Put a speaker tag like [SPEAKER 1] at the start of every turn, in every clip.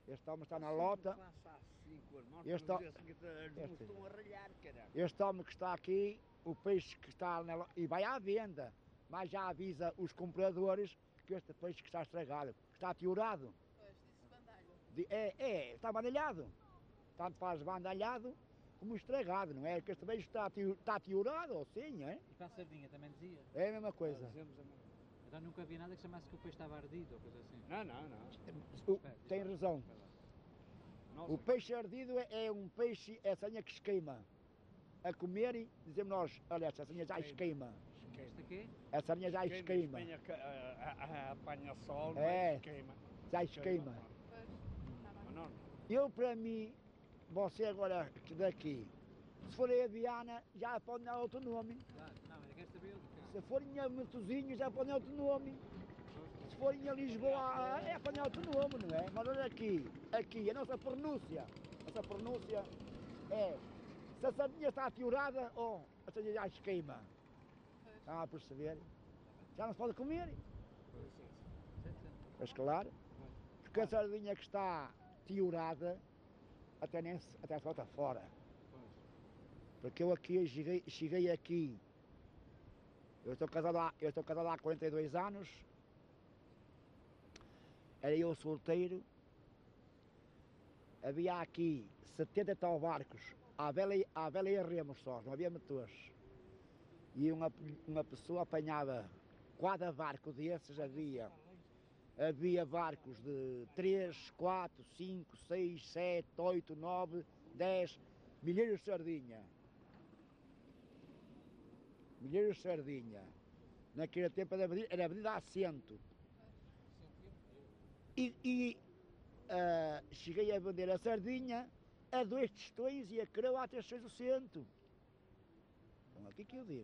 [SPEAKER 1] Este homem está na lota. Este homem que está aqui, o peixe que está na lota, e vai à venda, mas já avisa os compradores que este peixe que está estragado, que está teorado.
[SPEAKER 2] Pois, disse bandalho.
[SPEAKER 1] Está bandalhado. Tanto faz bandalhado como estragado, não é? Que este peixe está teorado, ou sim, é?
[SPEAKER 3] E para a sardinha também dizia?
[SPEAKER 1] É a mesma coisa.
[SPEAKER 3] Então nunca vi nada que chamasse que o peixe estava ardido ou coisa assim?
[SPEAKER 4] Não.
[SPEAKER 1] Tem razão. O peixe ardido é um peixe, é a sanha que esquema. A comer e dizemos nós, olha, essa sanha já esquema.
[SPEAKER 3] Este aqui?
[SPEAKER 1] A sanha já esquema.
[SPEAKER 4] Apanha sol,
[SPEAKER 1] esquema. Já esquema. Eu, para mim, você agora daqui, se for a Viana, já pode dar outro nome.
[SPEAKER 3] Claro, não, é que esta veio de cá.
[SPEAKER 1] Se forem a Matosinhos, já pode dar outro nome. Se forem a Lisboa, é para dar outro nome, não é? Mas olha aqui, a nossa pronúncia é, se a sardinha está teorada, ou a sardinha já esquema. Está a perceber? Já não se pode comer. Mas claro, porque a sardinha que está teorada, até se volta fora. Porque eu aqui, cheguei aqui, eu estou casado há 42 anos, era eu solteiro, havia aqui 70 tal barcos, à vela e a remos só, não havia motores. E uma pessoa apanhava cada barco desses, havia barcos de 3, 4, 5, 6, 7, 8, 9, 10, milheiros de sardinha. Milheiros de sardinha. Naquele tempo era vendida a cento. Cheguei a vender a sardinha a 2 tostões e a creu a 3 tostões o cento. Então aqui que eu digo.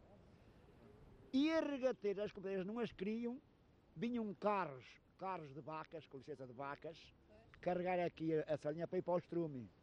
[SPEAKER 1] E as regateiras, as companhias não as queriam, vinham carros de vacas, com licença de vacas, carregar aqui a sardinha para ir para o estrume.